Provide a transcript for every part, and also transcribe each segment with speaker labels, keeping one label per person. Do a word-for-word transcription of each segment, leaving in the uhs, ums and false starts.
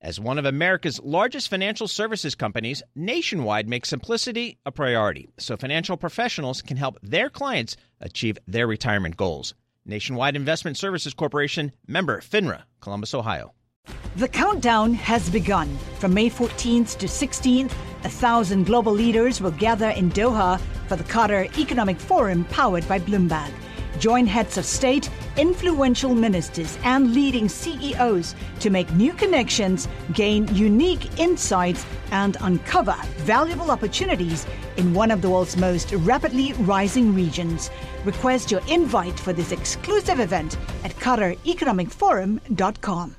Speaker 1: As one of America's largest financial services companies, Nationwide makes simplicity a priority so financial professionals can help their clients achieve their retirement goals. Nationwide Investment Services Corporation, member FINRA, Columbus, Ohio.
Speaker 2: The countdown has begun. From May fourteenth to sixteenth, a thousand global leaders will gather in Doha for the Qatar Economic Forum powered by Bloomberg. Join heads of state, influential ministers, and leading C E Os to make new connections, gain unique insights, and uncover valuable opportunities in one of the world's most rapidly rising regions. Request your invite for this exclusive event at qatar economic forum dot com.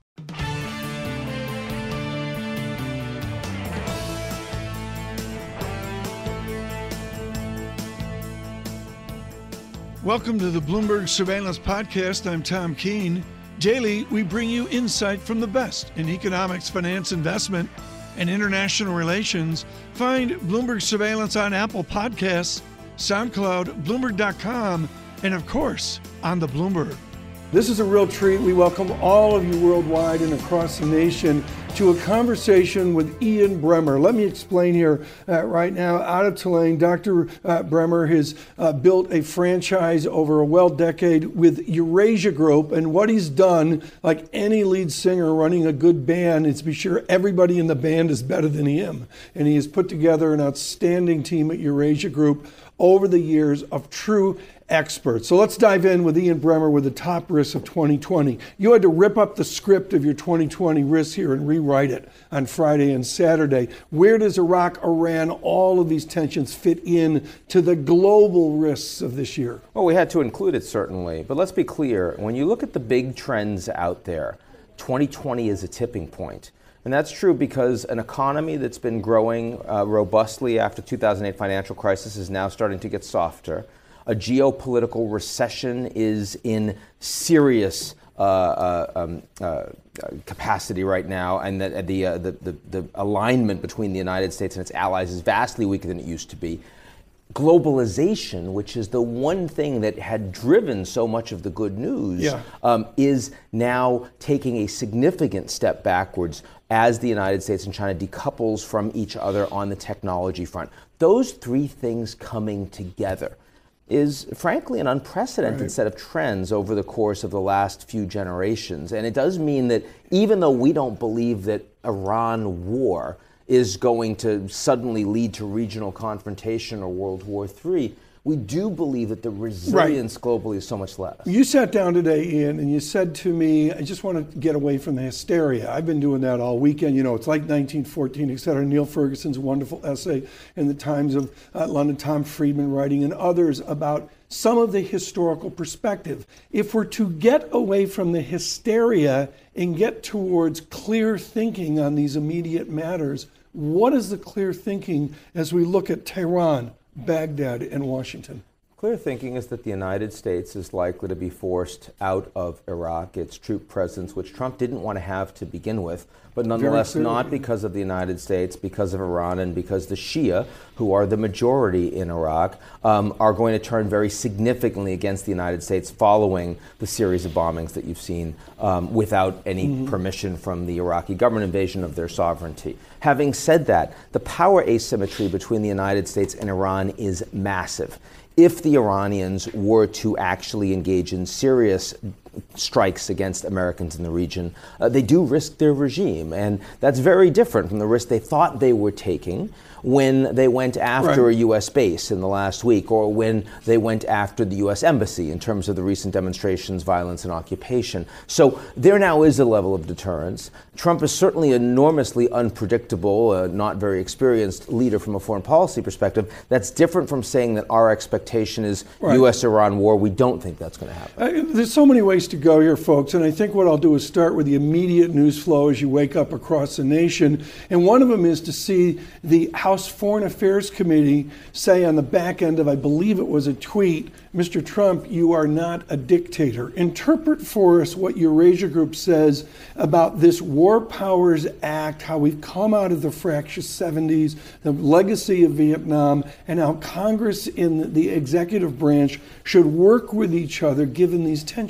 Speaker 3: Welcome to the Bloomberg Surveillance Podcast. I'm Tom Keene. Daily, we bring you insight from the best in economics, finance, investment, and international relations. Find Bloomberg Surveillance on Apple Podcasts, SoundCloud, Bloomberg dot com, and of course, on the Bloomberg. This is a real treat. We welcome all of you worldwide and across the nation to a conversation with Ian Bremmer. Let me explain here uh, right now. Out of Tulane, Doctor Uh, Bremmer has uh, built a franchise over a well decade with Eurasia Group, and what he's done, like any lead singer running a good band, is be sure everybody in the band is better than him. And he has put together an outstanding team at Eurasia Group over the years of true experts. So let's dive in with Ian Bremmer with the top risks of twenty twenty. You had to rip up the script of your twenty twenty risks here and rewrite it on Friday and Saturday. Where does Iraq, Iran, all of these tensions fit in to the global risks of this year?
Speaker 4: Well, we had to include it, certainly. But let's be clear. When you look at the big trends out there, twenty twenty is a tipping point. And that's true because an economy that's been growing uh, robustly after two thousand eight financial crisis is now starting to get softer. A geopolitical recession is in serious uh, uh, um, uh, capacity right now, and that the, uh, the, the the alignment between the United States and its allies is vastly weaker than it used to be. Globalization, which is the one thing that had driven so much of the good news,
Speaker 3: yeah.
Speaker 4: um, is now taking a significant step backwards as the United States and China decouples from each other on the technology front. Those three things coming together is frankly an unprecedented
Speaker 3: right.
Speaker 4: set of trends over the course of the last few generations. And it does mean that even though we don't believe that Iran war is going to suddenly lead to regional confrontation or World War Three, we do believe that the resilience right. globally is so much less.
Speaker 3: You sat down today, Ian, and you said to me, I just want to get away from the hysteria. I've been doing that all weekend. You know, it's like nineteen fourteen, et cetera. Neil Ferguson's wonderful essay in the Times of uh, London, Tom Friedman writing, and others about some of the historical perspective. If we're to get away from the hysteria and get towards clear thinking on these immediate matters, what is the clear thinking as we look at Tehran, Baghdad, and Washington?
Speaker 4: Clear thinking is that the United States is likely to be forced out of Iraq, its troop presence, which Trump didn't want to have to begin with, but nonetheless not because of the United States, because of Iran, and because the Shia, who are the majority in Iraq, um, are going to turn very significantly against the United States following the series of bombings that you've seen um, without any mm-hmm. permission from the Iraqi government, invasion of their sovereignty. Having said that, the power asymmetry between the United States and Iran is massive. If the Iranians were to actually engage in serious strikes against Americans in the region, uh, they do risk their regime. And that's very different from the risk they thought they were taking when they went after right. a U S base in the last week, or when they went after the U S embassy in terms of the recent demonstrations, violence, and occupation. So there now is a level of deterrence. Trump is certainly an enormously unpredictable, uh, not very experienced leader from a foreign policy perspective. That's different from saying that our expectation is right. U S Iran war. We don't think that's going to happen.
Speaker 3: Uh, there's so many ways to go here, folks, and I think what I'll do is start with the immediate news flow as you wake up across the nation. And one of them is to see the House Foreign Affairs Committee say on the back end of, I believe it was a tweet, Mister Trump, you are not a dictator. Interpret for us what Eurasia Group says about this War Powers Act, how we've come out of the fractious seventies, the legacy of Vietnam, and how Congress in the executive branch should work with each other given these tensions.
Speaker 4: Well,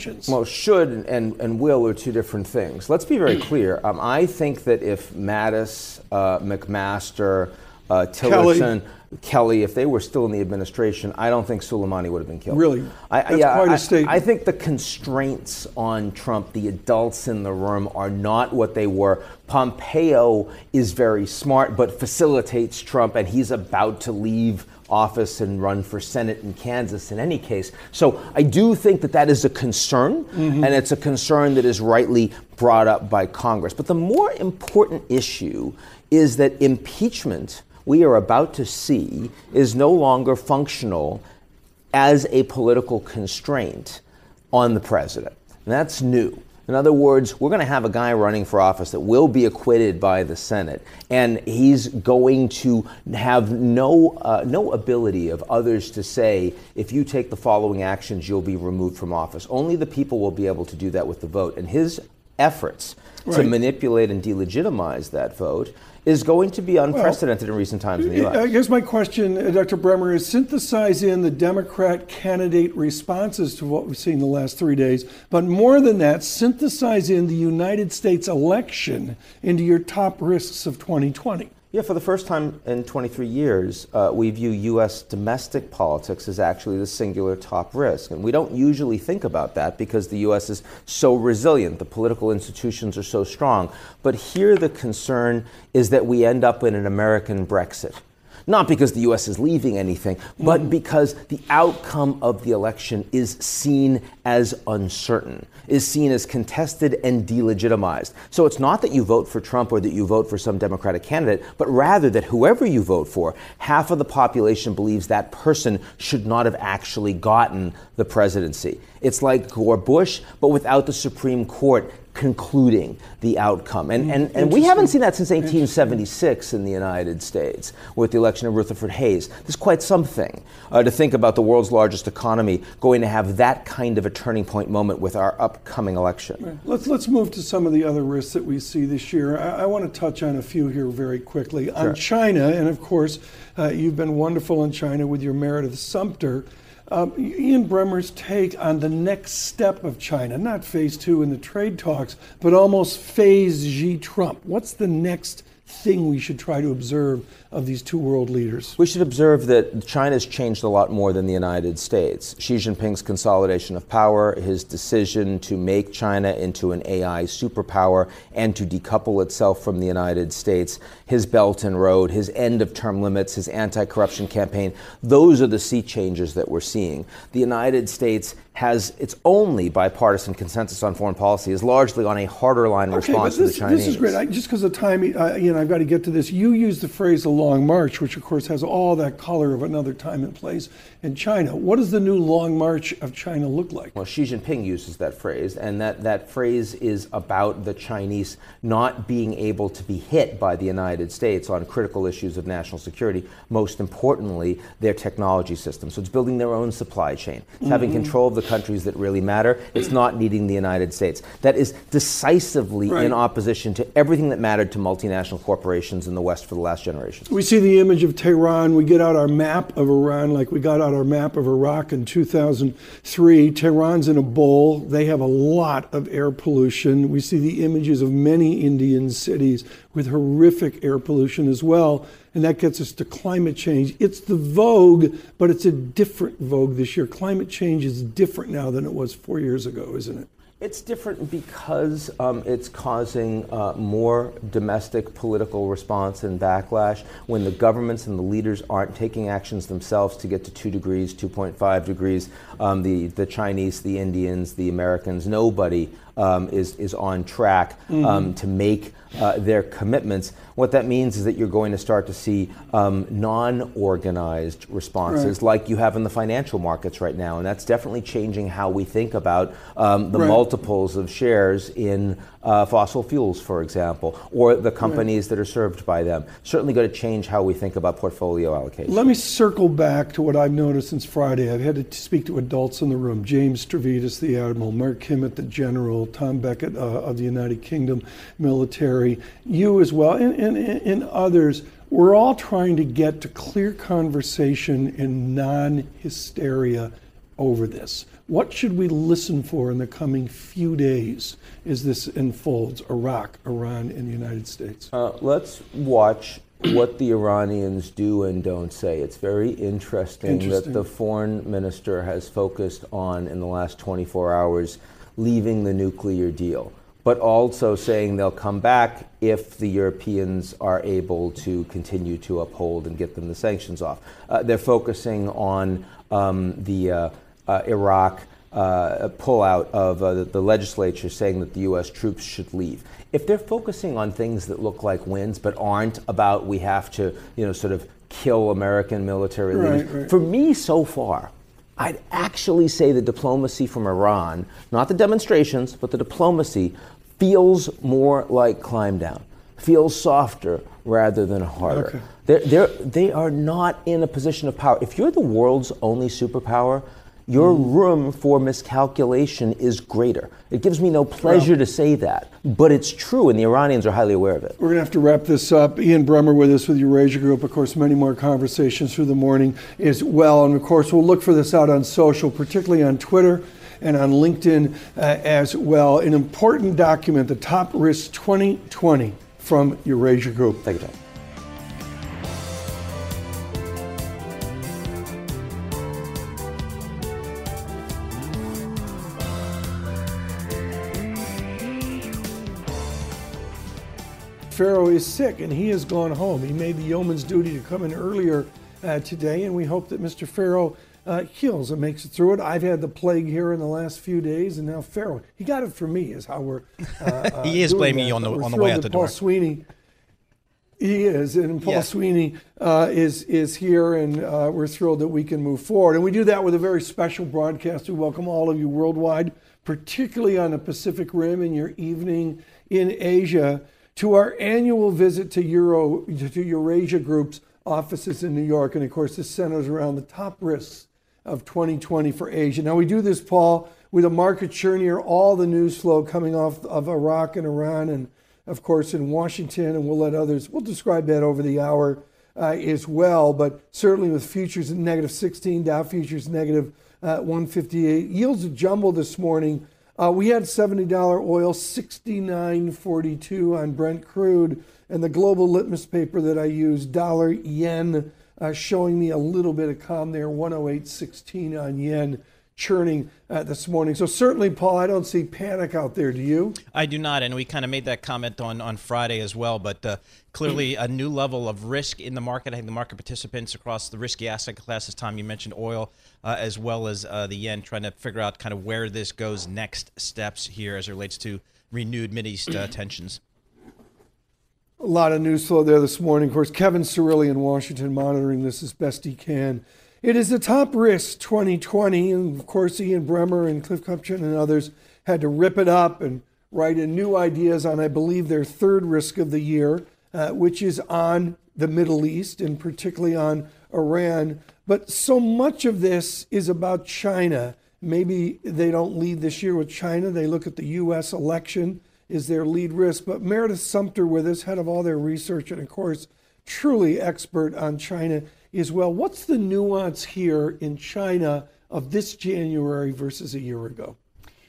Speaker 4: should and, and will are two different things. Let's be very clear. Um, I think that if Mattis, uh, McMaster, uh, Tillerson, Kelly. Kelly, if they were still in the administration, I don't think Soleimani would have been killed.
Speaker 3: Really?
Speaker 4: I,
Speaker 3: That's
Speaker 4: yeah,
Speaker 3: quite a
Speaker 4: I,
Speaker 3: statement.
Speaker 4: I think the constraints on Trump, the adults in the room, are not what they were. Pompeo is very smart, but facilitates Trump, and he's about to leave office and run for Senate in Kansas in any case. So I do think that that is a concern, mm-hmm. and it's a concern that is rightly brought up by Congress. But the more important issue is that impeachment we are about to see is no longer functional as a political constraint on the president. And that's new. In other words, we're going to have a guy running for office that will be acquitted by the Senate, and he's going to have no uh, no ability of others to say, if you take the following actions, you'll be removed from office. Only the people will be able to do that with the vote. And his efforts right. to manipulate and delegitimize that vote is going to be unprecedented well, in recent times in the U S.
Speaker 3: I guess my question, uh, Doctor Bremer, is synthesize in the Democrat candidate responses to what we've seen the last three days, but more than that, synthesize in the United States election into your top risks of twenty twenty.
Speaker 4: Yeah, for the first time in twenty-three years, uh, we view U S domestic politics as actually the singular top risk. And we don't usually think about that because the U S is so resilient. The political institutions are so strong. But here the concern is that we end up in an American Brexit. Not because the U S is leaving anything, but mm. because the outcome of the election is seen as uncertain, is seen as contested and delegitimized. So it's not that you vote for Trump or that you vote for some Democratic candidate, but rather that whoever you vote for, half of the population believes that person should not have actually gotten the presidency. It's like Gore Bush, but without the Supreme Court concluding the outcome. And, and, and we haven't seen that since eighteen seventy-six in the United States with the election of Rutherford Hayes. This is quite something uh, to think about the world's largest economy going to have that kind of a turning point moment with our upcoming election.
Speaker 3: Right. Let's, let's move to some of the other risks that we see this year. I, I want to touch on a few here very quickly. Sure. On China, and of course, uh, you've been wonderful in China with your Meredith Sumter. Um, Ian Bremmer's take on the next step of China, not phase two in the trade talks, but almost phase Xi Trump. What's the next thing we should try to observe of these two world leaders?
Speaker 4: We should observe that China's changed a lot more than the United States. Xi Jinping's consolidation of power, his decision to make China into an A I superpower and to decouple itself from the United States, his Belt and Road, his end of term limits, his anti-corruption campaign, those are the sea changes that we're seeing. The United States has its only bipartisan consensus on foreign policy is largely on a harder line
Speaker 3: okay,
Speaker 4: response
Speaker 3: this,
Speaker 4: to the Chinese.
Speaker 3: This is great. I, just because of time, uh, you know, I've got to get to this. You used the phrase "a long march," which of course has all that color of another time and place in China. What does the new long march of China look like?
Speaker 4: Well, Xi Jinping uses that phrase, and that, that phrase is about the Chinese not being able to be hit by the United States on critical issues of national security, most importantly, their technology system. So it's building their own supply chain. It's mm-hmm. having control of the countries that really matter. It's not needing the United States. That is decisively right. in opposition to everything that mattered to multinational corporations in the West for the last generation.
Speaker 3: We see the image of Tehran. We get out our map of Iran like we got out our map of Iraq in two thousand three. Tehran's in a bowl. They have a lot of air pollution. We see the images of many Indian cities with horrific air pollution as well. And that gets us to climate change. It's the vogue, but it's a different vogue this year. Climate change is different now than it was four years ago, isn't it?
Speaker 4: It's different because um, it's causing uh, more domestic political response and backlash when the governments and the leaders aren't taking actions themselves to get to two degrees, two point five degrees. Um, the, the Chinese, the Indians, the Americans, nobody um, is, is on track um, mm-hmm. to make uh, their commitments. What that means is that you're going to start to see um, non-organized responses right. like you have in the financial markets right now. And that's definitely changing how we think about um, the right. multiples of shares in uh, fossil fuels, for example, or the companies right. that are served by them. Certainly going to change how we think about portfolio allocation.
Speaker 3: Let me circle back to what I've noticed since Friday. I've had to speak to adults in the room. James Stavridis, the Admiral, Mark Kimmett, the General, Tom Beckett uh, of the United Kingdom military, you as well, and, and, and others. We're all trying to get to clear conversation and non-hysteria over this? What should we listen for in the coming few days as this unfolds, Iraq, Iran, and the United States?
Speaker 4: Uh, let's watch what the Iranians do and don't say. It's very interesting,
Speaker 3: Interesting.
Speaker 4: that the foreign minister has focused on, in the last twenty-four hours, leaving the nuclear deal, but also saying they'll come back if the Europeans are able to continue to uphold and get them the sanctions off. Uh, they're focusing on um, the uh, uh, Iraq uh, pullout of uh, the, the legislature, saying that the U S troops should leave. If they're focusing on things that look like wins but aren't about we have to, you know, sort of kill American military leaders,
Speaker 3: Right, right.
Speaker 4: for me so far, I'd actually say the diplomacy from Iran, not the demonstrations, but the diplomacy, feels more like climb down, feels softer rather than harder.
Speaker 3: Okay.
Speaker 4: They're, they're, they are not in a position of power. If you're the world's only superpower, your room for miscalculation is greater. It gives me no pleasure
Speaker 3: Well,
Speaker 4: to say that, but it's true, and the Iranians are highly aware of it.
Speaker 3: We're going to have to wrap this up. Ian Bremmer with us with Eurasia Group. Of course, many more conversations through the morning as well. And of course, we'll look for this out on social, particularly on Twitter and on LinkedIn uh, as well. An important document, the Top Risk twenty twenty from Eurasia Group.
Speaker 4: Thank you, Tom.
Speaker 3: Farrow is sick and he has gone home. He made the yeoman's duty to come in earlier uh, today, and we hope that Mister Farrow uh, heals and makes it through it. I've had the plague here in the last few days, and now Farrow, he got it from me, is how we're uh, uh,
Speaker 5: He is
Speaker 3: doing
Speaker 5: blaming
Speaker 3: that.
Speaker 5: you on the
Speaker 3: We're
Speaker 5: on the way
Speaker 3: thrilled
Speaker 5: out
Speaker 3: that
Speaker 5: the
Speaker 3: Paul
Speaker 5: door.
Speaker 3: Sweeney, he is, and Paul
Speaker 5: Yeah.
Speaker 3: Sweeney uh, is is here, and uh, we're thrilled that we can move forward. And we do that with a very special broadcast. We welcome all of you worldwide, particularly on the Pacific Rim in your evening in Asia, to our annual visit to Euro to Eurasia Group's offices in New York. And of course, this centers around the top risks of twenty twenty for Asia. Now, we do this, Paul, with a market churn here, all the news flow coming off of Iraq and Iran, and of course in Washington, and we'll let others, we'll describe that over the hour uh, as well. But certainly with futures at negative sixteen, Dow futures negative uh, one fifty-eight. Yields a jumble this morning. Uh, we had seventy dollars oil, sixty-nine forty-two on Brent crude, and the global litmus paper that I use, dollar yen, uh, showing me a little bit of calm there, one oh eight sixteen on yen, churning uh, this morning. So certainly, Paul, I don't see panic out there. Do you?
Speaker 5: I do not, and we kind of made that comment on, on Friday as well, but uh, clearly a new level of risk in the market. I think the market participants across the risky asset classes, Tom, you mentioned oil, uh, as well as uh, the yen, trying to figure out kind of where this goes next steps here as it relates to renewed Mideast uh, tensions.
Speaker 3: A lot of news flow there this morning. Of course, Kevin Cirilli in Washington monitoring this as best he can. It is the top risk twenty twenty, and of course, Ian Bremmer and Cliff Kupchan and others had to rip it up and write in new ideas on, I believe, their third risk of the year, uh, which is on the Middle East and particularly on Iran. But so much of this is about China. Maybe they don't lead this year with China. They look at the U S election is their lead risk. But Meredith Sumter with us, head of all their research, and of course, truly expert on China as well. What's the nuance here in China of this January versus a year ago?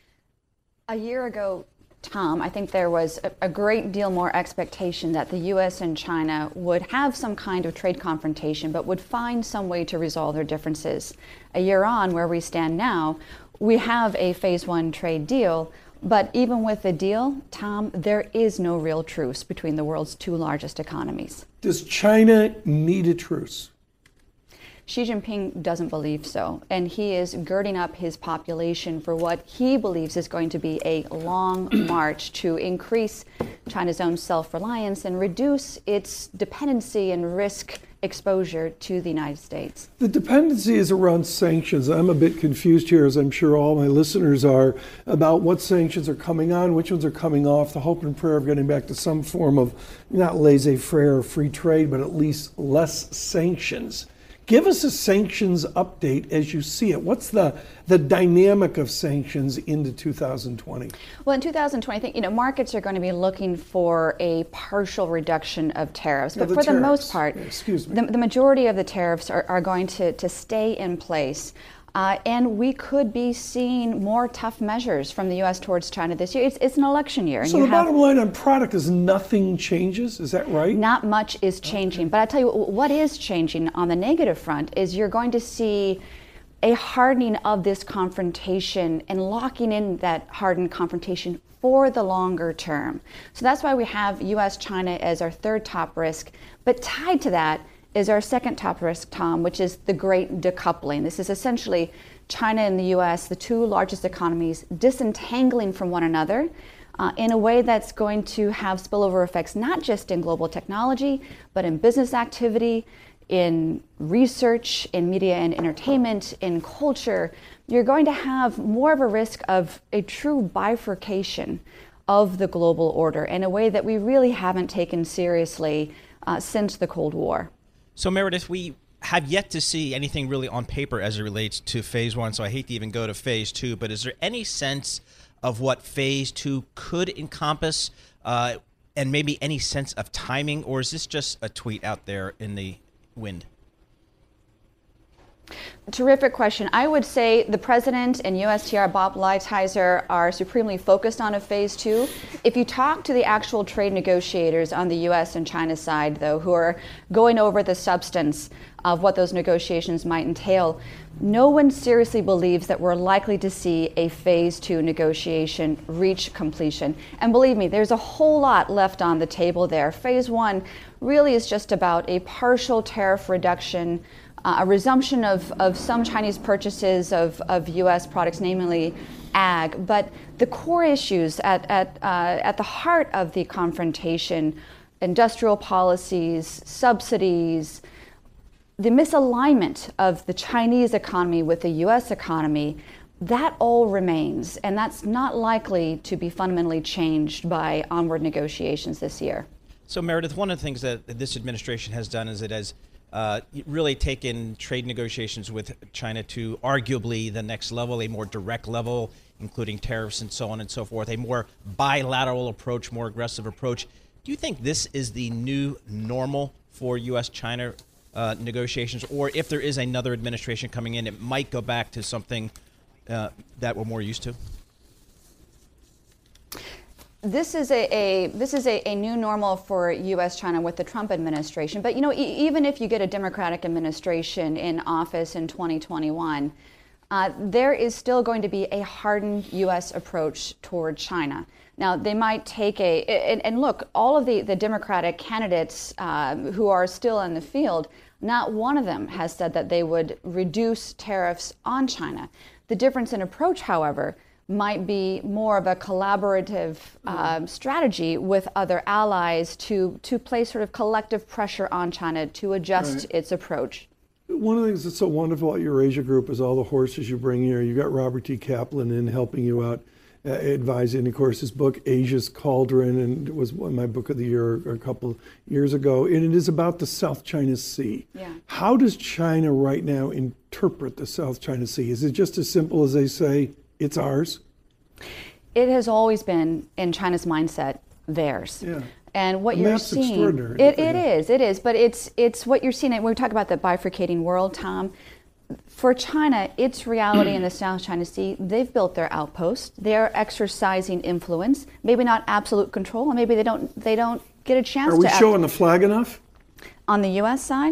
Speaker 6: A year ago, Tom, I think there was a, a great deal more expectation that the U S and China would have some kind of trade confrontation, but would find some way to resolve their differences. A year on, where we stand now, we have a phase one trade deal, but even with the deal, Tom, there is no real truce between the world's two largest economies.
Speaker 3: Does China need a truce?
Speaker 6: Xi Jinping doesn't believe so, and he is girding up his population for what he believes is going to be a long march to increase China's own self-reliance and reduce its dependency and risk exposure to the United States.
Speaker 3: The dependency is around sanctions. I'm a bit confused here, as I'm sure all my listeners are, about what sanctions are coming on, which ones are coming off, the hope and prayer of getting back to some form of not laissez-faire or free trade, but at least less sanctions. Give us a sanctions update as you see it. What's the, the dynamic of sanctions into two thousand twenty?
Speaker 6: Well, in two thousand twenty, I think, you know, markets are going to be looking for a partial reduction of tariffs.
Speaker 3: Yeah,
Speaker 6: but
Speaker 3: the
Speaker 6: for
Speaker 3: tariffs.
Speaker 6: the most part,
Speaker 3: Yeah, excuse me.
Speaker 6: The, the majority of the tariffs are, are going to, to stay in place. Uh, and we could be seeing more tough measures from the U S towards China this year. It's, it's an election year. And
Speaker 3: so
Speaker 6: you
Speaker 3: the
Speaker 6: have,
Speaker 3: bottom line on product is nothing changes, is that right?
Speaker 6: Not much is changing. Okay. But I tell you what is changing on the negative front is you're going to see a hardening of this confrontation and locking in that hardened confrontation for the longer term. So that's why we have U S China as our third top risk. But tied to that is our second top risk, Tom, which is the great decoupling. This is essentially China and the U S, the two largest economies, disentangling from one another uh, in a way that's going to have spillover effects, not just in global technology, but in business activity, in research, in media and entertainment, in culture. You're going to have more of a risk of a true bifurcation of the global order in a way that we really haven't taken seriously uh, since the Cold War.
Speaker 5: So Meredith, we have yet to see anything really on paper as it relates to phase one, so I hate to even go to phase two, but is there any sense of what phase two could encompass uh, and maybe any sense of timing, or is this just a tweet out there in the wind?
Speaker 6: Terrific question. I would say the president and U S T R Bob Lighthizer are supremely focused on a phase two. If you talk to the actual trade negotiators on the U S and China side, though, who are going over the substance of what those negotiations might entail, no one seriously believes that we're likely to see a phase two negotiation reach completion. And believe me, there's a whole lot left on the table there. Phase one really is just about a partial tariff reduction, Uh, a resumption of, of some Chinese purchases of, of U S products, namely ag. But the core issues at, at, uh, at the heart of the confrontation, industrial policies, subsidies, the misalignment of the Chinese economy with the U S economy, that all remains. And that's not likely to be fundamentally changed by onward negotiations this year.
Speaker 5: So Meredith, one of the things that this administration has done is it has Uh, really taken trade negotiations with China to arguably the next level, a more direct level, including tariffs and so on and so forth, a more bilateral approach, more aggressive approach. Do you think this is the new normal for U S China uh, negotiations, or if there is another administration coming in, it might go back to something uh, that we're more used to?
Speaker 6: This is a, a this is a, a new normal for U S China with the Trump administration. But you know, e- even if you get a Democratic administration in office in twenty twenty-one, uh, there is still going to be a hardened U S approach toward China. Now, they might take a and, and look, all of the, the Democratic candidates um, who are still in the field, not one of them has said that they would reduce tariffs on China. The difference in approach, however, might be more of a collaborative um, strategy with other allies to to place sort of collective pressure on China to adjust right. its approach.
Speaker 3: One of the things that's so wonderful at Eurasia Group is all the horses you bring here. You got Robert T. Kaplan in helping you out, uh, advising, of course, his book, Asia's Cauldron, and it was one of my book of the year a couple years ago, and it is about the South China Sea.
Speaker 6: Yeah.
Speaker 3: How does China right now interpret the South China Sea? Is it just as simple as they say, it's ours?
Speaker 6: It has always been, in China's mindset, theirs.
Speaker 3: Yeah.
Speaker 6: And what
Speaker 3: and
Speaker 6: you're
Speaker 3: that's
Speaker 6: seeing,
Speaker 3: extraordinary.
Speaker 6: It, it is, it is, but it's it's what you're seeing. When we talk about the bifurcating world, Tom, for China, its reality in the South China Sea, they've built their outposts. They're exercising influence, maybe not absolute control, and maybe they don't they don't get a chance
Speaker 3: to. Are we
Speaker 6: to
Speaker 3: showing act. the flag enough?
Speaker 6: On the U S side,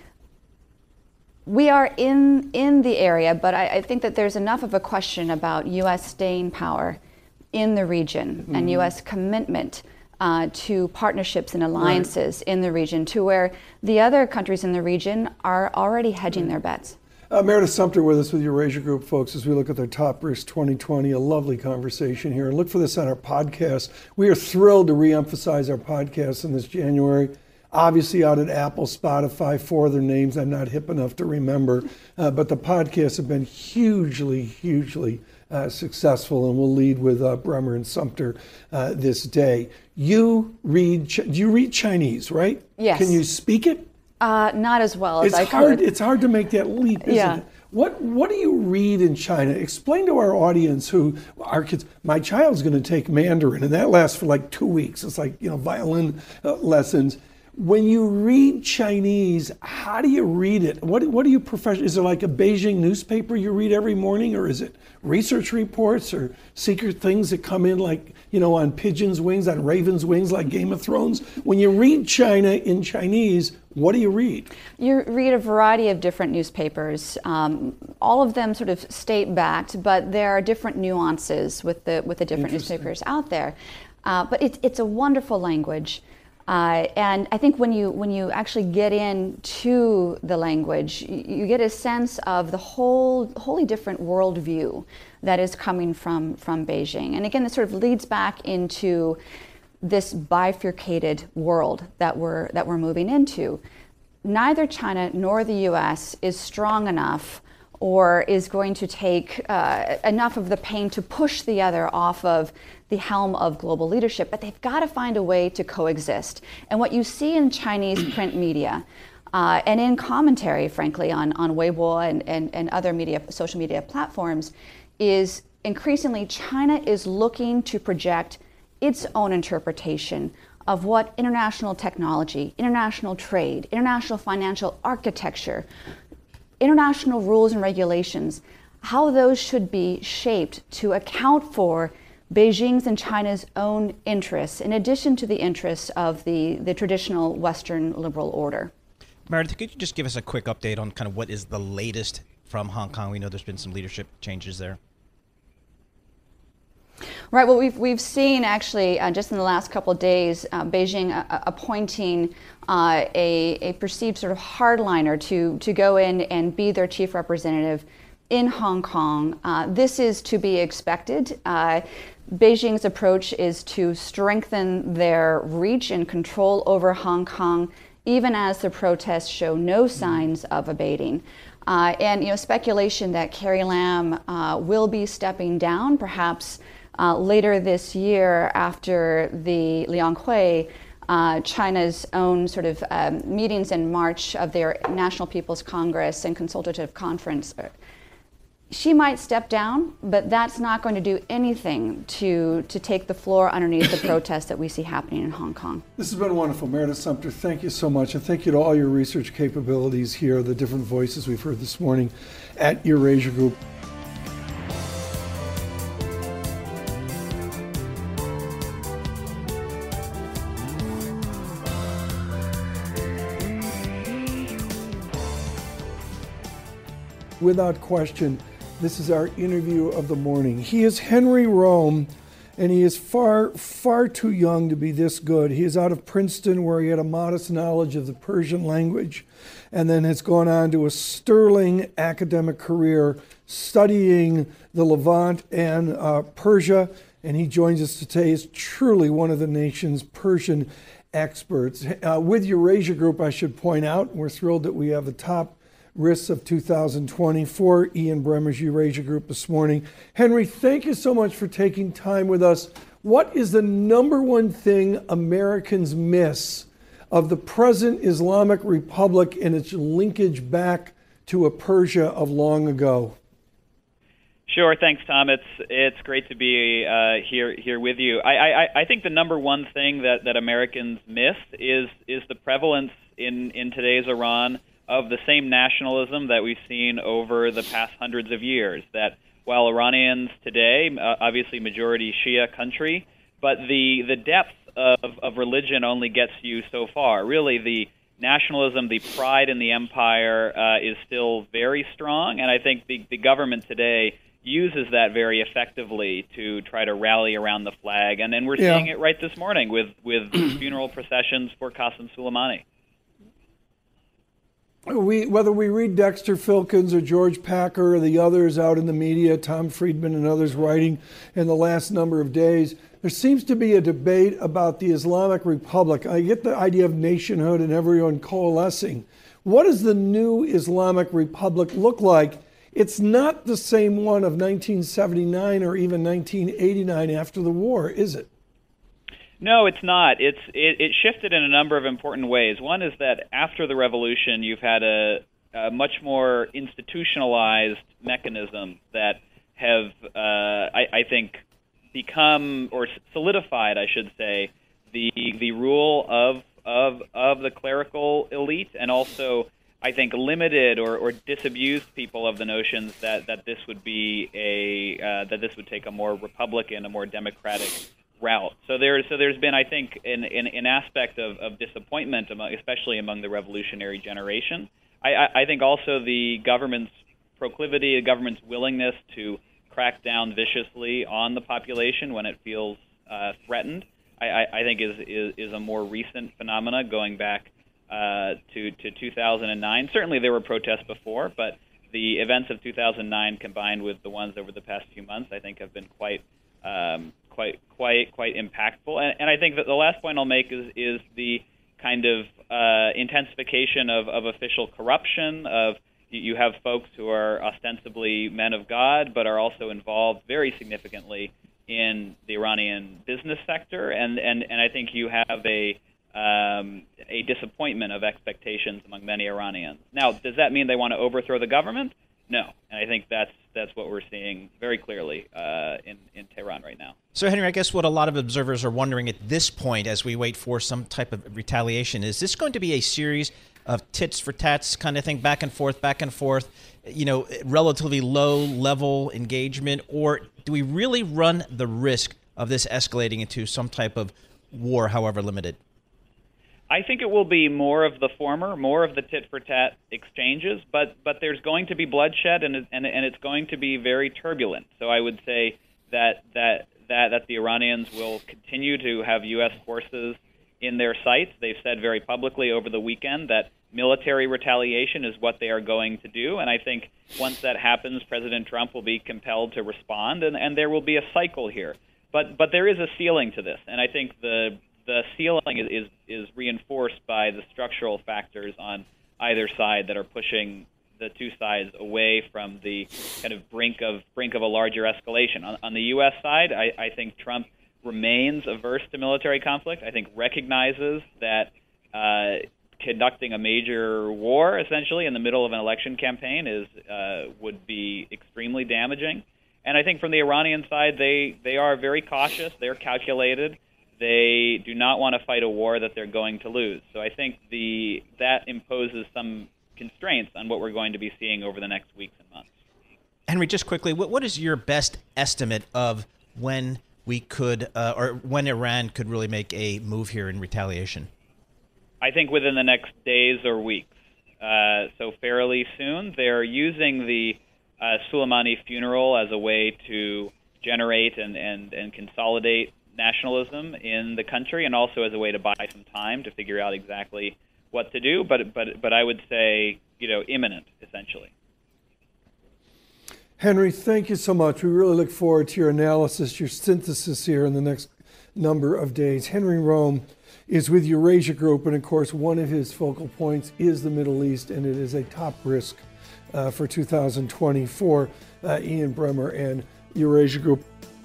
Speaker 6: we are in in the area, but I, I think that there's enough of a question about U S staying power in the region mm-hmm. and U S commitment uh, to partnerships and alliances right. in the region, to where the other countries in the region are already hedging right. their bets.
Speaker 3: Uh, Meredith Sumter with us with Eurasia Group, folks, as we look at their top risks twenty twenty. A lovely conversation here. And look for this on our podcast. We are thrilled to reemphasize our podcast in this January. Obviously out at Apple, Spotify, four other names I'm not hip enough to remember. Uh, but the podcasts have been hugely, hugely uh, successful, and we'll lead with uh, Bremer and Sumter uh, this day. You read, do you read Chinese, right?
Speaker 6: Yes.
Speaker 3: Can you speak it?
Speaker 6: Uh, not as well as
Speaker 3: it's
Speaker 6: I
Speaker 3: hard,
Speaker 6: could.
Speaker 3: It's hard to make that leap, isn't
Speaker 6: yeah.
Speaker 3: it? What What do you read in China? Explain to our audience who, our kids, my child's going to take Mandarin, and that lasts for like two weeks. It's like, you know, violin uh, lessons. When you read Chinese, how do you read it? What what do you profession? Is it like a Beijing newspaper you read every morning, or is it research reports or secret things that come in like, you know, on pigeons' wings, on ravens' wings, like Game of Thrones? When you read China in Chinese, what do you read?
Speaker 6: You read a variety of different newspapers. Um, all of them sort of state-backed, but there are different nuances with the with the different newspapers out there. Uh, but it's it's a wonderful language. Uh, and I think when you when you actually get into the language, you, you get a sense of the whole wholly different worldview that is coming from from Beijing. And again, this sort of leads back into this bifurcated world that we're that we're moving into. Neither China nor the U S is strong enough or is going to take uh, enough of the pain to push the other off of the helm of global leadership, but they've got to find a way to coexist. And what you see in Chinese print media uh, and in commentary, frankly, on, on Weibo and, and, and other media, social media platforms, is increasingly China is looking to project its own interpretation of what international technology, international trade, international financial architecture, international rules and regulations, how those should be shaped to account for Beijing's and China's own interests, in addition to the interests of the, the traditional Western liberal order.
Speaker 5: Meredith, could you just give us a quick update on kind of what is the latest from Hong Kong? We know there's been some leadership changes there.
Speaker 6: Right. Well, we've we've seen actually uh, just in the last couple of days, uh, Beijing uh, appointing uh, a a perceived sort of hardliner to to go in and be their chief representative in Hong Kong. Uh, this is to be expected. Uh, Beijing's approach is to strengthen their reach and control over Hong Kong, even as the protests show no signs of abating. Uh, and you know, speculation that Carrie Lam uh, will be stepping down, perhaps. Uh, later this year, after the Liang Hui, uh, China's own sort of um, meetings in March of their National People's Congress and Consultative Conference, she might step down, but that's not going to do anything to, to take the floor underneath the protests that we see happening in Hong Kong.
Speaker 3: This has been wonderful. Meredith Sumter, thank you so much. And thank you to all your research capabilities here, the different voices we've heard this morning at Eurasia Group. Without question, this is our interview of the morning. He is Henry Rome, and he is far, far too young to be this good. He is out of Princeton, where he had a modest knowledge of the Persian language, and then has gone on to a sterling academic career studying the Levant and uh, Persia, and he joins us today as truly one of the nation's Persian experts. Uh, with Eurasia Group, I should point out, we're thrilled that we have the top risks of two thousand twenty for Ian Bremmer's Eurasia Group this morning. Henry, thank you so much for taking time with us. What is the number one thing Americans miss of the present Islamic Republic and its linkage back to a Persia of long ago?
Speaker 7: Sure, thanks, Tom. It's it's great to be uh, here here with you. I, I I think the number one thing that, that Americans miss is is the prevalence in, in today's Iran of the same nationalism that we've seen over the past hundreds of years. That while Iranians today, uh, obviously majority Shia country, but the the depth of, of religion only gets you so far. Really, the nationalism, the pride in the empire uh, is still very strong, and I think the, the government today uses that very effectively to try to rally around the flag. And then we're yeah. seeing it right this morning with, with funeral processions for Qasem Soleimani.
Speaker 3: We, whether we read Dexter Filkins or George Packer or the others out in the media, Tom Friedman and others writing in the last number of days, there seems to be a debate about the Islamic Republic. I get the idea of nationhood and everyone coalescing. What does the new Islamic Republic look like? It's not the same one of nineteen seventy-nine or even nineteen eighty-nine after the war, is it?
Speaker 7: No, it's not. It's it, it shifted in a number of important ways. One is that after the revolution, you've had a, a much more institutionalized mechanism that have, uh, I, I think, become or solidified, I should say, the the rule of of of the clerical elite, and also, I think, limited or, or disabused people of the notions that, that this would be a uh, that this would take a more Republican, a more Democratic route. So there's so there's been, I think, an, an, an aspect of, of disappointment, among, especially among the revolutionary generation. I, I, I think also the government's proclivity, the government's willingness to crack down viciously on the population when it feels uh, threatened, I, I, I think is, is is a more recent phenomena going back uh, to to two thousand nine. Certainly there were protests before, but the events of two thousand nine combined with the ones over the past few months, I think, have been quite um, quite quite quite impactful. And, and I think that the last point I'll make is is the kind of uh, intensification of, of official corruption. Of you have folks who are ostensibly men of God, but are also involved very significantly in the Iranian business sector, and and, and I think you have a um, a disappointment of expectations among many Iranians. Now, does that mean they want to overthrow the government? No, and I think that's that's what we're seeing very clearly uh, in in Tehran right now.
Speaker 5: So, Henry, I guess what a lot of observers are wondering at this point, as we wait for some type of retaliation, is this going to be a series of tits for tats kind of thing, back and forth, back and forth, you know, relatively low level engagement, or do we really run the risk of this escalating into some type of war, however limited?
Speaker 7: I think it will be more of the former, more of the tit-for-tat exchanges, but but there's going to be bloodshed, and and and it's going to be very turbulent. So I would say that that that that the Iranians will continue to have U S forces in their sights. They've said very publicly over the weekend that military retaliation is what they are going to do, and I think once that happens, President Trump will be compelled to respond, and, and there will be a cycle here. But but there is a ceiling to this, and I think the the ceiling is, is is reinforced by the structural factors on either side that are pushing the two sides away from the kind of brink of brink of a larger escalation. On, on the U S side, I, I think Trump remains averse to military conflict. I think recognizes that uh, conducting a major war, essentially, in the middle of an election campaign is uh, would be extremely damaging. And I think from the Iranian side, they, they are very cautious. They're calculated. They do not want to fight a war that they're going to lose. So I think the that imposes some constraints on what we're going to be seeing over the next weeks and months.
Speaker 5: Henry, just quickly, what, what is your best estimate of when we could, uh, or when Iran could really make a move here in retaliation?
Speaker 7: I think within the next days or weeks. Uh, so fairly soon. They're using the uh, Soleimani funeral as a way to generate and, and, and consolidate nationalism in the country, and also as a way to buy some time to figure out exactly what to do. But but but I would say, you know, imminent, essentially.
Speaker 3: Henry, thank you so much. We really look forward to your analysis, your synthesis here in the next number of days. Henry Rome is with Eurasia Group, and of course, one of his focal points is the Middle East, and it is a top risk uh, for two thousand twenty for uh, Ian Bremmer and Eurasia Group.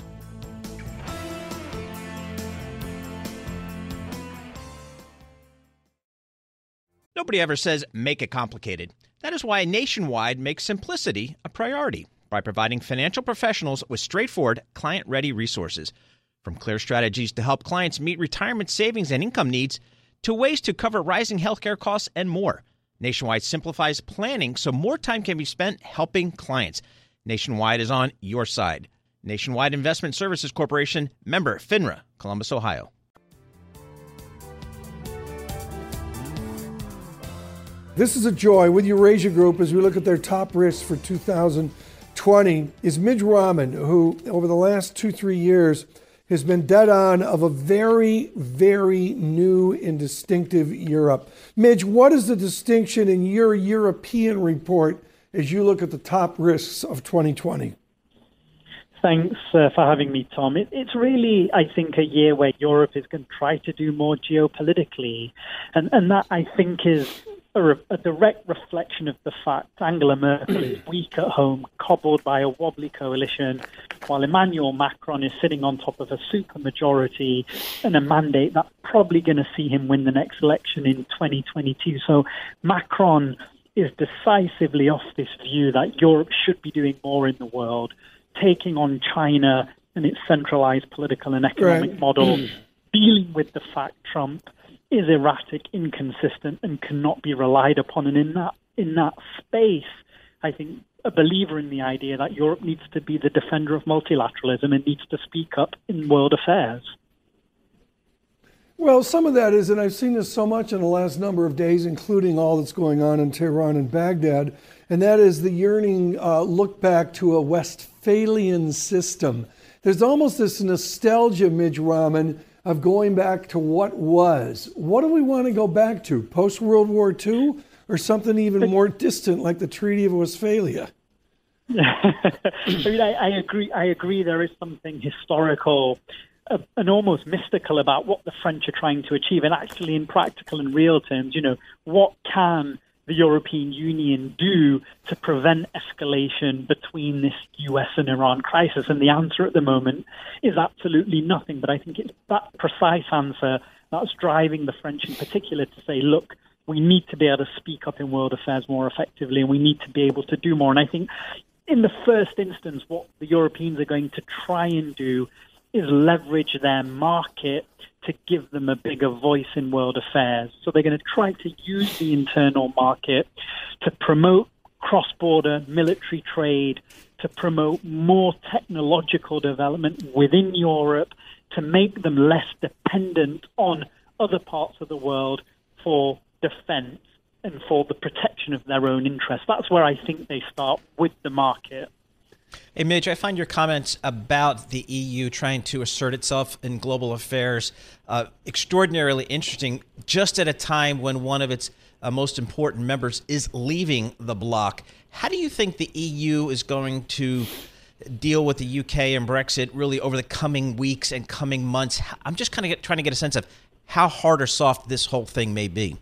Speaker 1: Nobody ever says make it complicated. That is why Nationwide makes simplicity a priority by providing financial professionals with straightforward, client-ready resources. From clear strategies to help clients meet retirement savings and income needs, to ways to cover rising healthcare costs and more. Nationwide simplifies planning so more time can be spent helping clients. Nationwide is on your side. Nationwide Investment Services Corporation, member FINRA, Columbus, Ohio.
Speaker 3: This is a joy with Eurasia Group as we look at their top risks for two thousand twenty is Midge Rahman, who over the last two, three years has been dead on of a very, very new and distinctive Europe. Midge, what is the distinction in your European report as you look at the top risks of twenty twenty?
Speaker 8: Thanks uh, for having me, Tom. It, it's really, I think, a year where Europe is going to try to do more geopolitically. And, and that, I think, is a, re- a direct reflection of the fact Angela Merkel is weak at home, cobbled by a wobbly coalition, while Emmanuel Macron is sitting on top of a supermajority and a mandate that's probably going to see him win the next election in twenty twenty-two. So Macron is decisively off this view that Europe should be doing more in the world, taking on China and its centralized political and economic
Speaker 3: right.
Speaker 8: model, dealing with the fact Trump is erratic, inconsistent, and cannot be relied upon. And in that in that space, I think a believer in the idea that Europe needs to be the defender of multilateralism and needs to speak up in world affairs.
Speaker 3: Well, some of that is, and I've seen this so much in the last number of days, including all that's going on in Tehran and Baghdad, and that is the yearning uh, look back to a Westphalian system. There's almost this nostalgia, Midge Rahman, of going back to what was. What do we want to go back to? Post-World War Two, or something even more distant like the Treaty of Westphalia?
Speaker 8: I mean, I, I agree. I agree. There is something historical uh, and almost mystical about what the French are trying to achieve, and actually, in practical and real terms, you know, what can the European Union do to prevent escalation between this U S and Iran crisis? And the answer at the moment is absolutely nothing. But I think it's that precise answer that's driving the French in particular to say, look, we need to be able to speak up in world affairs more effectively, and we need to be able to do more. And I think in the first instance, what the Europeans are going to try and do is leverage their market to give them a bigger voice in world affairs. So they're going to try to use the internal market to promote cross-border military trade, to promote more technological development within Europe, to make them less dependent on other parts of the world for defense and for the protection of their own interests. That's where I think they start with the market.
Speaker 5: Hey, Midge, I find your comments about the E U trying to assert itself in global affairs uh, extraordinarily interesting, just at a time when one of its uh, most important members is leaving the bloc. How do you think the E U is going to deal with the U K and Brexit really over the coming weeks and coming months? I'm just kind of trying to get a sense of how hard or soft this whole thing may be.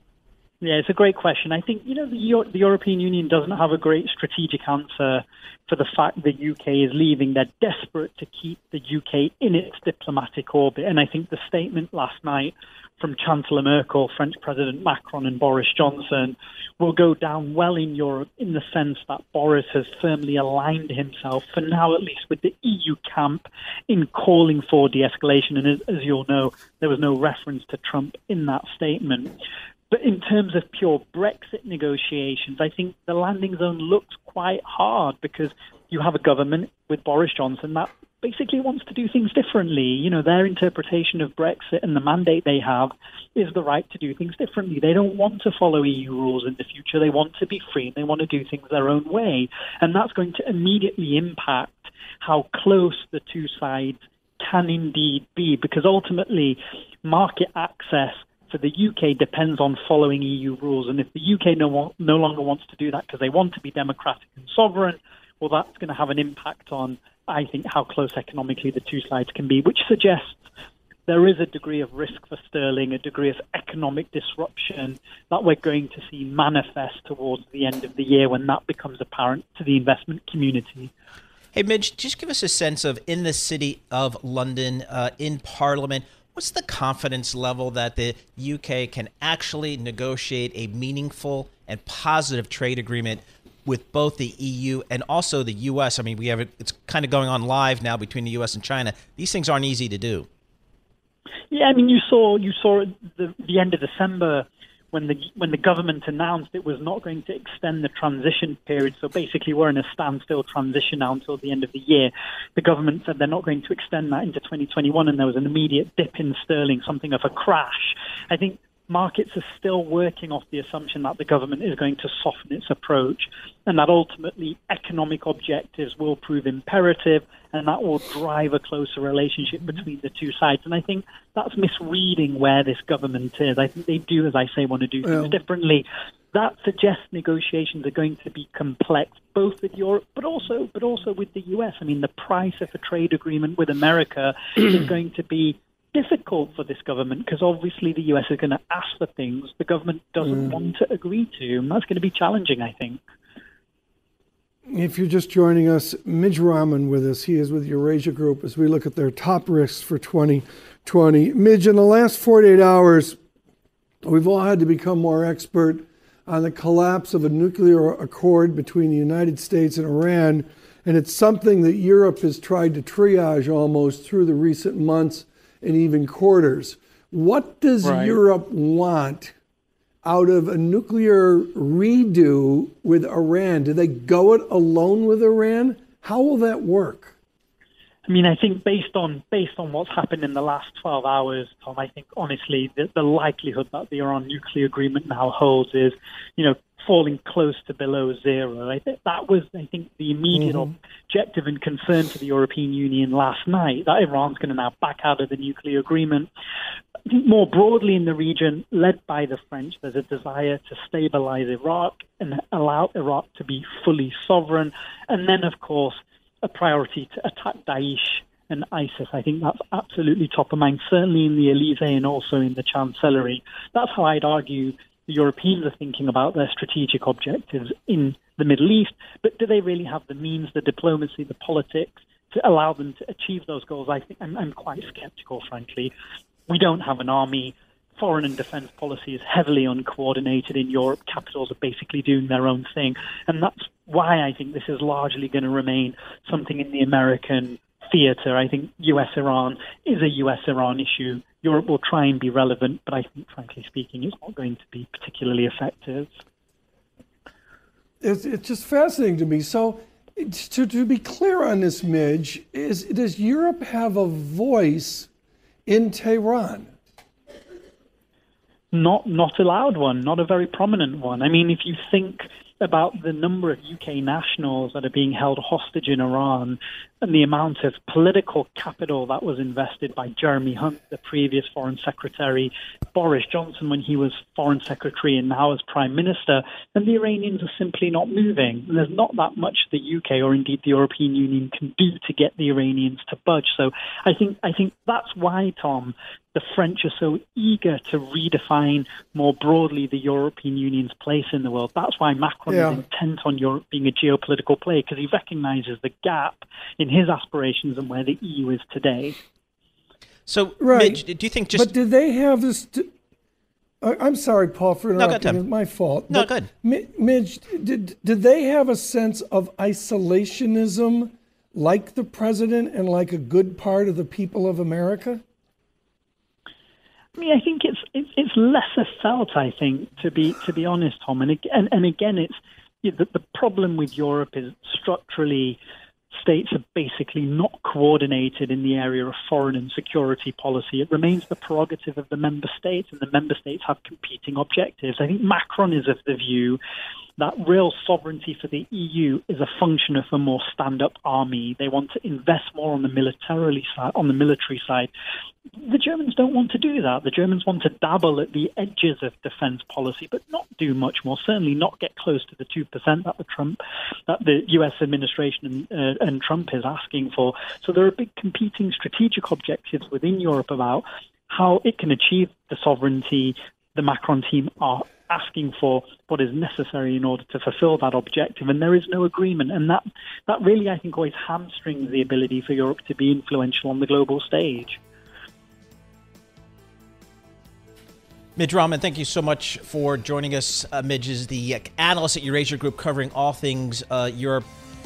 Speaker 8: Yeah, it's a great question. I think, you know, the, Euro- the European Union doesn't have a great strategic answer for the fact the U K is leaving. They're desperate to keep the U K in its diplomatic orbit. And I think the statement last night from Chancellor Merkel, French President Macron and Boris Johnson will go down well in Europe in the sense that Boris has firmly aligned himself, for now at least, with the E U camp in calling for de-escalation. And as, as you'll know, there was no reference to Trump in that statement. But in terms of pure Brexit negotiations, I think the landing zone looks quite hard because you have a government with Boris Johnson that basically wants to do things differently. You know, their interpretation of Brexit and the mandate they have is the right to do things differently. They don't want to follow E U rules in the future. They want to be free and they want to do things their own way. And that's going to immediately impact how close the two sides can indeed be, because ultimately market access for the U K depends on following E U rules. And if the U K no, no longer wants to do that because they want to be democratic and sovereign, well, that's going to have an impact on, I think, how close economically the two sides can be, which suggests there is a degree of risk for sterling, a degree of economic disruption that we're going to see manifest towards the end of the year when that becomes apparent to the investment community.
Speaker 5: Hey, Midge, just give us a sense of, in the city of London, uh, in Parliament, what's the confidence level that the U K can actually negotiate a meaningful and positive trade agreement with both the E U and also the U S? I mean, we have it, it's kind of going on live now between the U S and China. These things aren't easy to do.
Speaker 8: Yeah, I mean, you saw you saw at the, the end of December when the when the government announced it was not going to extend the transition period. So basically, we're in a standstill transition now until the end of the year. The government said they're not going to extend that into twenty twenty-one, and there was an immediate dip in sterling, something of a crash. I think markets are still working off the assumption that the government is going to soften its approach and that ultimately economic objectives will prove imperative and that will drive a closer relationship between the two sides. And I think that's misreading where this government is. I think they do, as I say, want to do things yeah. differently. That suggests negotiations are going to be complex, both with Europe, but also but also with the U S. I mean, the price of a trade agreement with America is going to be difficult for this government because obviously the U S is going to ask for things the government doesn't mm. want to agree to, and that's going to be challenging, I think.
Speaker 3: If you're just joining us, Midge Rahman with us. He is with Eurasia Group as we look at their top risks for twenty twenty. Midge, in the last forty-eight hours, we've all had to become more expert on the collapse of a nuclear accord between the United States and Iran, and it's something that Europe has tried to triage almost through the recent months and even quarters. What does
Speaker 8: Right.
Speaker 3: Europe want out of a nuclear redo with Iran? Do they go it alone with Iran? How will that work?
Speaker 8: I mean, I think based on based on what's happened in the last twelve hours, Tom, I think honestly the, the likelihood that the Iran nuclear agreement now holds is, you know, falling close to below zero. I think that was, I think, the immediate mm-hmm. objective and concern to the European Union last night, that Iran's going to now back out of the nuclear agreement. I think more broadly in the region, led by the French, there's a desire to stabilize Iraq and allow Iraq to be fully sovereign. And then, of course, a priority to attack Daesh and ISIS. I think that's absolutely top of mind, certainly in the Elysee and also in the Chancellery. That's how I'd argue the Europeans are thinking about their strategic objectives in the Middle East. But do they really have the means, the diplomacy, the politics to allow them to achieve those goals? I think I'm, I'm quite skeptical, frankly. We don't have an army. Foreign and defense policy is heavily uncoordinated in Europe. Capitals are basically doing their own thing. And that's why I think this is largely going to remain something in the American theater. I think U S Iran is a U S Iran issue. Europe will try and be relevant, but I think, frankly speaking, it's not going to be particularly effective.
Speaker 3: It's, it's just fascinating to me. So to, to be clear on this, Midge, is does Europe have a voice in Tehran?
Speaker 8: Not not a loud one, not a very prominent one. I mean, if you think about the number of U K nationals that are being held hostage in Iran and the amount of political capital that was invested by Jeremy Hunt, the previous Foreign Secretary, Boris Johnson when he was Foreign Secretary and now as Prime Minister, and the Iranians are simply not moving. And there's not that much the U K or indeed the European Union can do to get the Iranians to budge. So I think I think that's why, Tom, the French are so eager to redefine more broadly the European Union's place in the world. That's why Macron yeah. is intent on Europe being a geopolitical player, because he recognizes the gap in his aspirations and where the E U is today.
Speaker 5: So,
Speaker 3: right.
Speaker 5: Midge, do you think just...
Speaker 3: But did they have this... T- I'm sorry, Paul, for interrupting.
Speaker 5: No,
Speaker 3: it's my fault.
Speaker 5: No,
Speaker 3: but
Speaker 5: good.
Speaker 3: Midge, did, did they have a sense of isolationism like the president and like a good part of the people of America?
Speaker 8: I mean, I think it's it's, it's lesser felt. I think, to be to be honest, Tom, and and, and again, it's the, the problem with Europe is structurally, states are basically not coordinated in the area of foreign and security policy. It remains the prerogative of the member states, and the member states have competing objectives. I think Macron is of the view that real sovereignty for the E U is a function of a more stand-up army. They want to invest more on the militarily side, on the military side. The Germans don't want to do that. The Germans want to dabble at the edges of defense policy, but not do much more. Certainly not get close to the two percent that the Trump, that the U S administration and, uh, and Trump is asking for. So there are big competing strategic objectives within Europe about how it can achieve the sovereignty the Macron team are asking for, what is necessary in order to fulfill that objective, and there is no agreement. And that, that really, I think, always hamstrings the ability for Europe to be influential on the global stage.
Speaker 5: Midge Rahman, thank you so much for joining us. Uh, Midge is the analyst at Eurasia Group covering all things uh, Europe.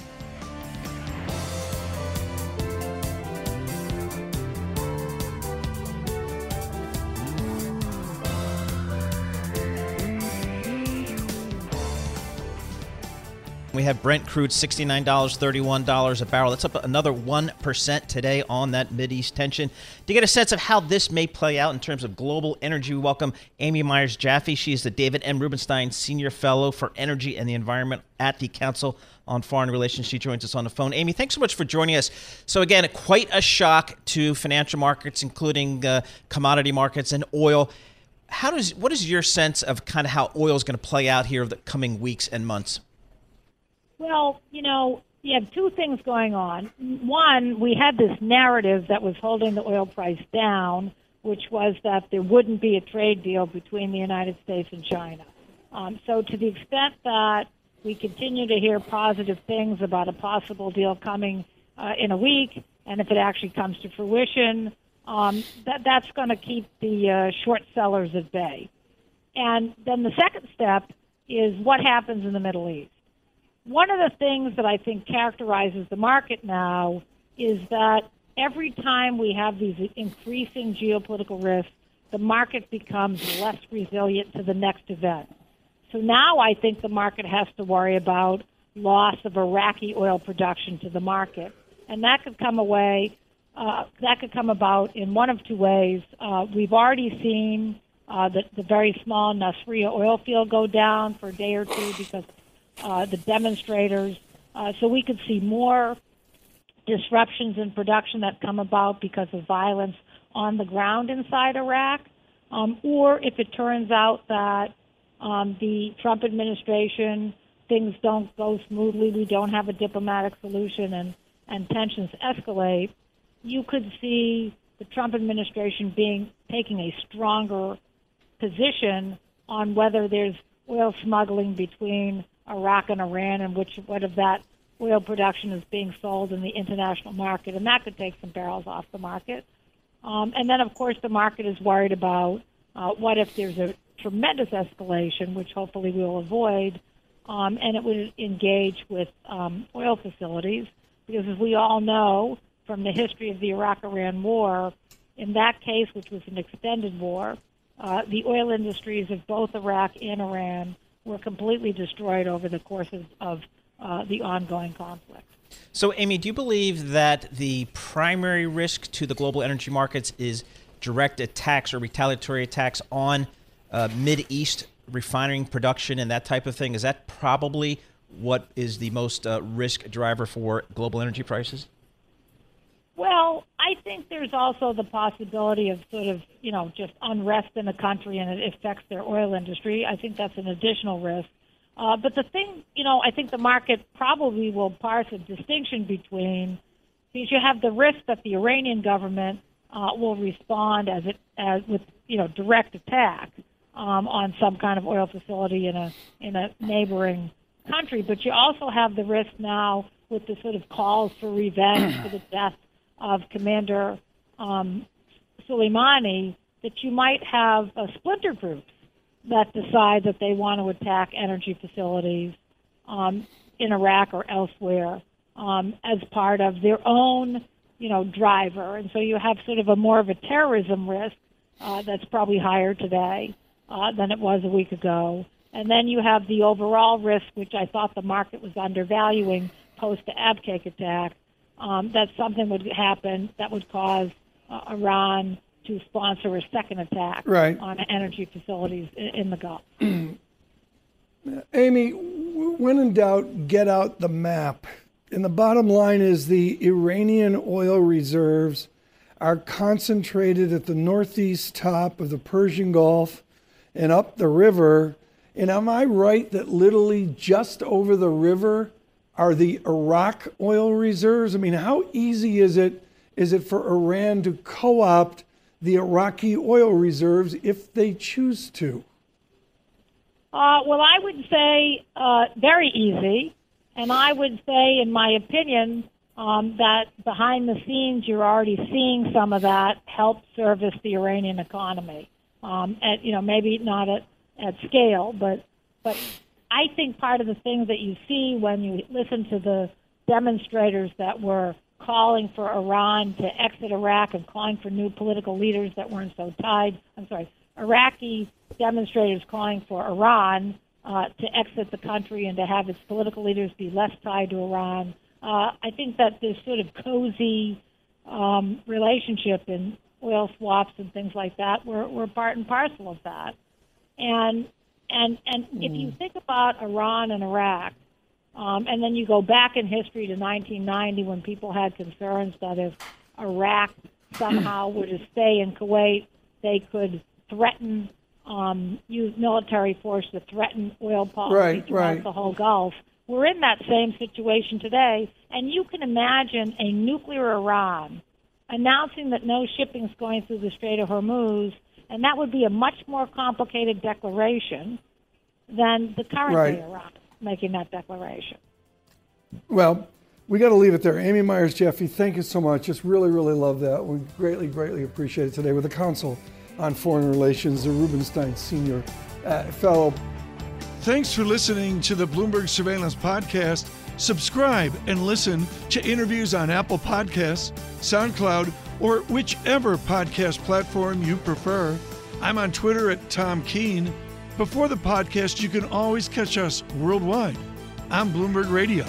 Speaker 5: We have Brent crude sixty-nine dollars, thirty-one dollars a barrel. That's up another one percent today on that Mideast tension. To get a sense of how this may play out in terms of global energy, we welcome Amy Myers-Jaffe. She is the David M. Rubenstein Senior Fellow for Energy and the Environment at the Council on Foreign Relations. She joins us on the phone. Amy, thanks so much for joining us. So again, quite a shock to financial markets, including uh, commodity markets and oil. How does what is your sense of kind of how oil is going to play out here over the coming weeks and months?
Speaker 9: Well, you know, you have two things going on. One, we had this narrative that was holding the oil price down, which was that there wouldn't be a trade deal between the United States and China. Um, so to the extent that we continue to hear positive things about a possible deal coming uh, in a week, and if it actually comes to fruition, um, that, that's going to keep the uh, short sellers at bay. And then the second step is what happens in the Middle East. One of the things that I think characterizes the market now is that every time we have these increasing geopolitical risks, the market becomes less resilient to the next event. So now I think the market has to worry about loss of Iraqi oil production to the market. And that could come away, uh, that could come about in one of two ways. Uh, we've already seen uh, the, the very small Nasiriyah oil field go down for a day or two because uh, the demonstrators. Uh, so we could see more disruptions in production that come about because of violence on the ground inside Iraq. Um, or if it turns out that um, the Trump administration, things don't go smoothly, we don't have a diplomatic solution, and, and tensions escalate, you could see the Trump administration being taking a stronger position on whether there's oil smuggling between Iraq and Iran, and which what of that oil production is being sold in the international market, and that could take some barrels off the market. Um, and then, of course, the market is worried about uh, what if there's a tremendous escalation, which hopefully we'll avoid, um, and it would engage with um, oil facilities, because as we all know from the history of the Iraq-Iran war, in that case, which was an extended war, uh, the oil industries of both Iraq and Iran were completely destroyed over the course of, of uh, the ongoing conflict.
Speaker 5: So, Amy, do you believe that the primary risk to the global energy markets is direct attacks or retaliatory attacks on uh, Mid-East refining production and that type of thing? Is that probably what is the most uh, risk driver for global energy prices?
Speaker 9: Well, I think there's also the possibility of sort of, you know, just unrest in the country and it affects their oil industry. I think that's an additional risk. Uh, but the thing, you know, I think the market probably will parse a distinction between, because you have the risk that the Iranian government uh, will respond as it as with, you know, direct attack um, on some kind of oil facility in a in a neighboring country. But you also have the risk now with the sort of calls for revenge for the death of Commander um, Soleimani, that you might have uh, splinter groups that decide that they want to attack energy facilities um, in Iraq or elsewhere um, as part of their own, you know, driver. And so you have sort of a more of a terrorism risk uh, that's probably higher today uh, than it was a week ago. And then you have the overall risk, which I thought the market was undervaluing post the Abqaiq attack, um, that something would happen that would cause uh, Iran to sponsor a second attack
Speaker 3: right.
Speaker 9: on energy facilities in the Gulf.
Speaker 3: Amy, when in doubt, get out the map. And the bottom line is the Iranian oil reserves are concentrated at the northeast top of the Persian Gulf and up the river. And am I right that literally just over the river are the Iraq oil reserves? I mean, how easy is it is it for Iran to co-opt the Iraqi oil reserves if they choose to?
Speaker 9: Uh, well, I would say uh, very easy. And I would say, in my opinion, um, that behind the scenes you're already seeing some of that help service the Iranian economy. Um, at, you know, maybe not at, at scale, but but I think part of the things that you see when you listen to the demonstrators that were calling for Iran to exit Iraq and calling for new political leaders that weren't so tied. I'm sorry, Iraqi demonstrators calling for Iran uh, to exit the country and to have its political leaders be less tied to Iran. Uh, I think that this sort of cozy um, relationship in oil swaps and things like that were, were part and parcel of that. And and and mm. if you think about Iran and Iraq, Um, and then you go back in history to nineteen ninety when people had concerns that if Iraq somehow were to stay in Kuwait, they could threaten, um, use military force to threaten oil policy
Speaker 3: right,
Speaker 9: throughout
Speaker 3: right.
Speaker 9: the whole Gulf. We're in that same situation today, and you can imagine a nuclear Iran announcing that no shipping is going through the Strait of Hormuz, and that would be a much more complicated declaration than the current
Speaker 3: right.
Speaker 9: day Iran making that declaration.
Speaker 3: Well, we got to leave it there. Amy Myers Jeffy, thank you so much. Just really, really love that. We greatly, greatly appreciate it today with the Council on Foreign Relations, the Rubenstein Senior uh, Fellow. Thanks for listening to the Bloomberg Surveillance Podcast. Subscribe and listen to interviews on Apple Podcasts, SoundCloud, or whichever podcast platform you prefer. I'm on Twitter at Tom Keene. Before the podcast, you can always catch us worldwide on Bloomberg Radio.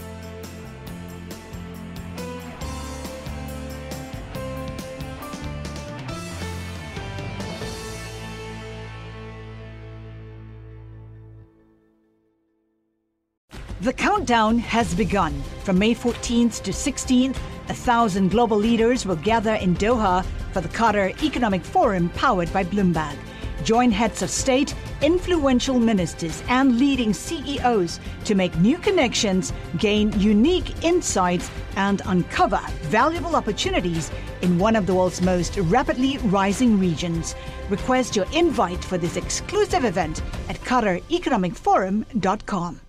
Speaker 2: The countdown has begun. From May fourteenth to sixteenth, a thousand global leaders will gather in Doha for the Qatar Economic Forum powered by Bloomberg. Join heads of state, influential ministers, and leading C E Os to make new connections, gain unique insights, and uncover valuable opportunities in one of the world's most rapidly rising regions. Request your invite for this exclusive event at qatar economic forum dot com.